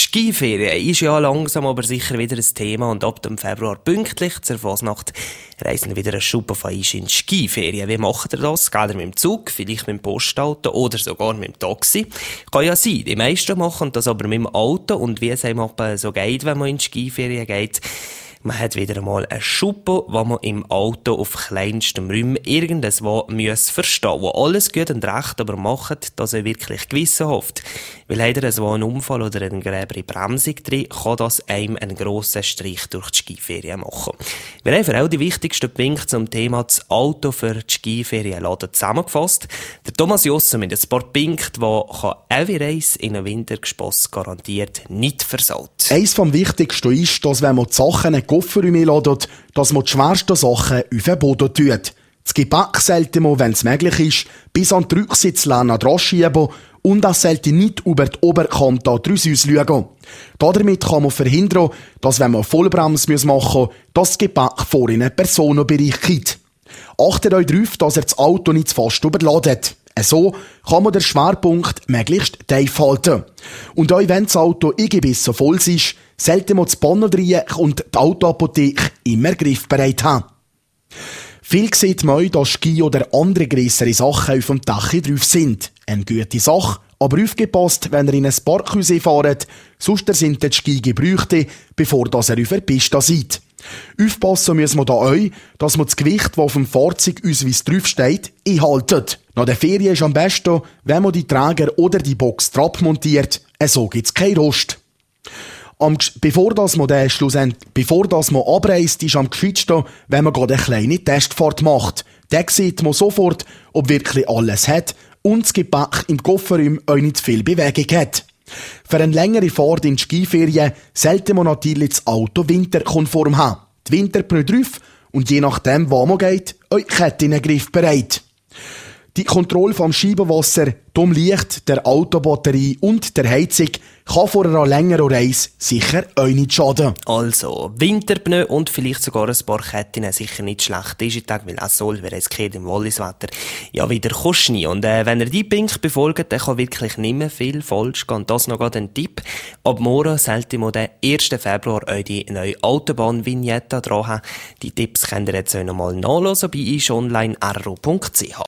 Skiferien ist ja langsam aber sicher wieder ein Thema und ab dem Februar pünktlich zur Fasnacht reisen wieder ein Schub auf in die Skiferien. Wie macht ihr das? Geht ihr mit dem Zug, vielleicht mit dem Postauto oder sogar mit dem Taxi? Kann ja sein. Die meisten machen das aber mit dem Auto und wie es einem so geht, wenn man in die Skiferien geht, man hat wieder einmal einen Schuppo, wo man im Auto auf kleinstem Raum irgendwo verstehen muss. Wo alles gut und recht, aber macht, dass er wirklich gewissenhaft. Weil hat er so einen Unfall oder eine gräbere Bremsung drin, kann das einem einen grossen Strich durch die Skiferien machen. Wir haben für auch die wichtigsten Punkte zum Thema das Auto für die Skiferien zusammengefasst. Der Thomas Josse mit ein paar Punkte, die eine Reise in einem Wintergespass garantiert nicht versaut. Eins vom Wichtigsten ist, dass wenn man die Sachen in den Kofferraum einladet, dass man die schwersten Sachen auf den Boden tut. Das Gepäck sollte man, wenn es möglich ist, bis an die Rücksitzlehne dran schieben und das sollte nicht über die Oberkante an die Rüssis schauen. Damit kann man verhindern, dass wenn man Vollbremse machen muss, das Gepäck vor in einen Personenbereich geht. Achtet euch darauf, dass ihr das Auto nicht zu fast überladet. So kann man den Schwerpunkt möglichst tief halten. Und auch wenn das Auto eingebissen voll ist, sollte man das Bonnendreieck und die Autoapotheke immer griffbereit haben. Viel sieht man auch, dass Ski oder andere grössere Sachen auf dem Dach drauf sind. Eine gute Sache, aber aufgepasst, wenn ihr in ein Parkhaus fahrt, sonst sind die Ski gebrauchte, bevor ihr auf der Piste seid. Aufpassen müssen wir da auch, dass man das Gewicht, das auf dem Fahrzeugausweis draufsteht, einhaltet. Nach der Ferien ist am besten, wenn man die Träger oder die Box drauf montiert, so gibt's keinen Rost. Bevor man abreist, ist am gescheitsten, wenn man gerade eine kleine Testfahrt macht. Dann sieht man sofort, ob wirklich alles hat und das Gepäck im Kofferraum auch nicht viel Bewegung hat. Für eine längere Fahrt in die Skiferien sollte man natürlich das Auto winterkonform haben. Die Winterpneu drauf und je nachdem, wo man geht, auch die Kette in den Griff bereit. Die Kontrolle vom Scheibenwasser, dem Licht, der Autobatterie und der Heizung kann vor einer längeren Reise sicher auch nicht schaden. Also, Winterpneu und vielleicht sogar ein paar Ketten sicher nicht schlecht. Ist Tag, weil es soll, wer es geht im Walliswetter, ja wieder Schnee. Und wenn ihr die Punkte befolgt, dann kann wirklich nicht mehr viel falsch gehen. Und das noch gerade ein Tipp. Ab morgen sollte man den 1. Februar auch die neue Autobahn-Vignette dran haben. Die Tipps könnt ihr jetzt noch mal nachlesen bei ischonline.ro.ch.